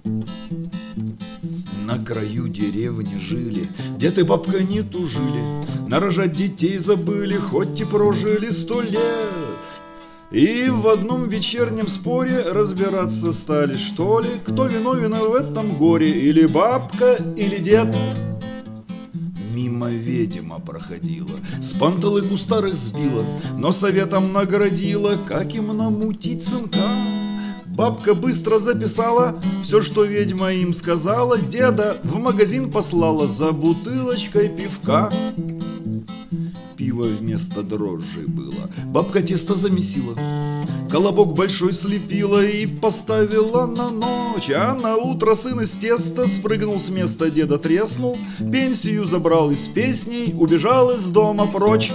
На краю деревни жили, дед и бабка не тужили, нарожать детей забыли, хоть и прожили 100 лет. И в одном вечернем споре разбираться стали, что ли, кто виновен в этом горе, или бабка, или дед. Мимо ведьма проходила, с панталык у старых сбила, но советом наградила, как им намутить сынка. Бабка быстро записала все, что ведьма им сказала, деда в магазин послала за бутылочкой пивка. Пиво вместо дрожжей было, бабка тесто замесила, колобок большой слепила и поставила на ночь. А на утро сын из теста спрыгнул с места, деда треснул, пенсию забрал из песней, убежал из дома прочь.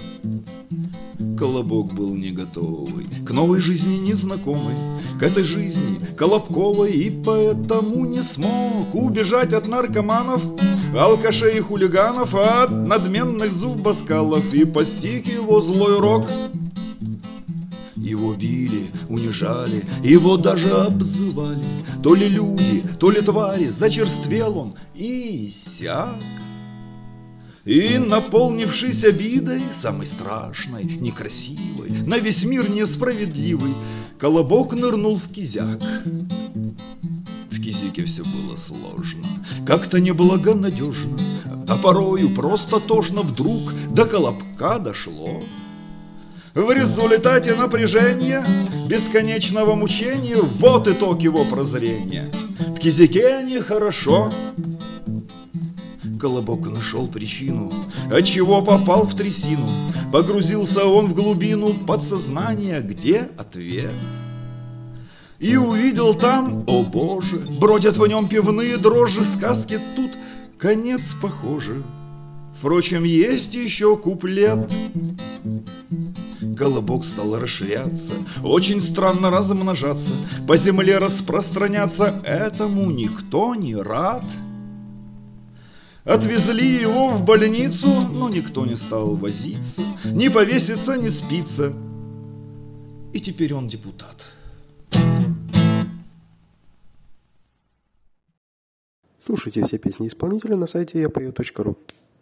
Колобок был не готовый к новой жизни незнакомой, к этой жизни колобковой, и поэтому не смог убежать от наркоманов, алкашей и хулиганов, от надменных зубоскалов, и постиг его злой рок. Его били, унижали, его даже обзывали, то ли люди, то ли твари, зачерствел он и иссяк. И, наполнившись обидой, самой страшной, некрасивой, на весь мир несправедливой, колобок нырнул в кизяк. В кизяке все было сложно, как-то неблагонадежно, а порою просто тошно вдруг до колобка дошло. В результате напряжения, бесконечного мучения, вот итог его прозрения. В кизяке нехорошо. Колобок нашел причину, отчего попал в трясину. Погрузился он в глубину подсознания, где ответ. И увидел там, о боже, бродят в нем пивные дрожжи, сказки тут конец похоже. Впрочем, есть еще куплет. Колобок стал расширяться, очень странно размножаться, по земле распространяться, этому никто не рад. Отвезли его в больницу, но никто не стал возиться, ни повеситься, ни спиться. И теперь он депутат. Слушайте все песни исполнителя на сайте yapою.ru.